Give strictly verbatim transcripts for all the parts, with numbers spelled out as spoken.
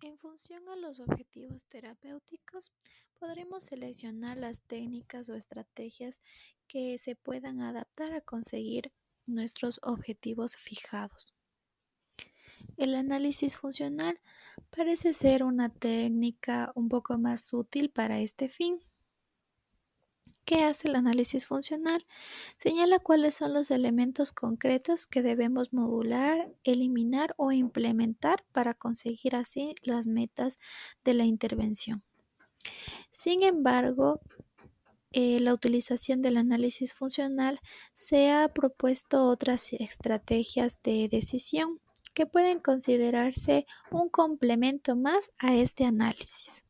En función a los objetivos terapéuticos, podremos seleccionar las técnicas o estrategias que se puedan adaptar a conseguir nuestros objetivos fijados. El análisis funcional parece ser una técnica un poco más útil para este fin. ¿Qué hace el análisis funcional? Señala cuáles son los elementos concretos que debemos modular, eliminar o implementar para conseguir así las metas de la intervención. Sin embargo, eh, la utilización del análisis funcional se ha propuesto otras estrategias de decisión que pueden considerarse un complemento más a este análisis.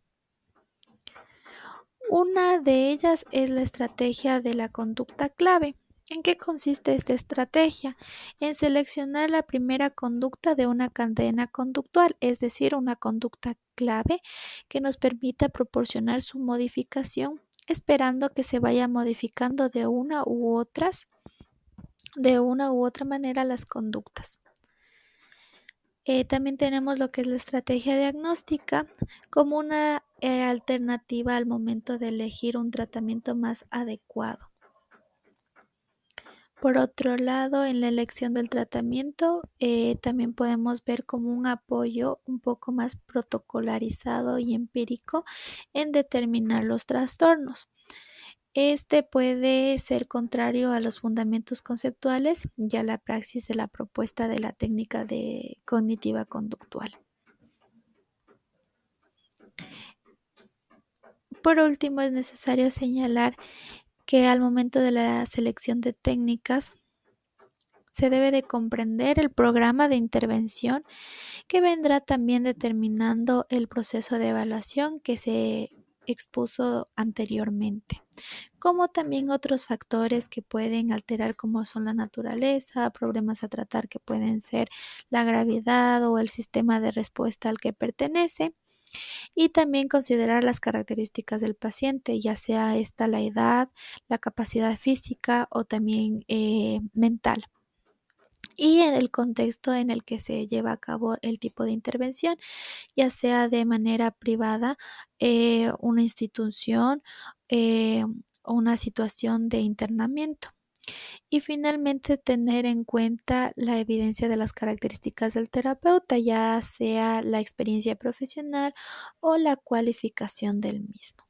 Una de ellas es la estrategia de la conducta clave. ¿En qué consiste esta estrategia? En seleccionar la primera conducta de una cadena conductual, es decir, una conducta clave que nos permita proporcionar su modificación, esperando que se vaya modificando de una u otras, de una u otra manera las conductas. Eh, también tenemos lo que es la estrategia diagnóstica como una eh, alternativa al momento de elegir un tratamiento más adecuado. Por otro lado, en la elección del tratamiento, eh, también podemos ver como un apoyo un poco más protocolarizado y empírico en determinar los trastornos. Este puede ser contrario a los fundamentos conceptuales y a la praxis de la propuesta de la técnica de cognitiva conductual. Por último, es necesario señalar que al momento de la selección de técnicas se debe de comprender el programa de intervención que vendrá también determinando el proceso de evaluación que se expuso anteriormente, como también otros factores que pueden alterar como son la naturaleza, problemas a tratar que pueden ser la gravedad o el sistema de respuesta al que pertenece, y también considerar las características del paciente, ya sea esta la edad, la capacidad física o también eh, mental. Y en el contexto en el que se lleva a cabo el tipo de intervención, ya sea de manera privada, eh, una institución eh, o una situación de internamiento. Y finalmente tener en cuenta la evidencia de las características del terapeuta, ya sea la experiencia profesional o la cualificación del mismo.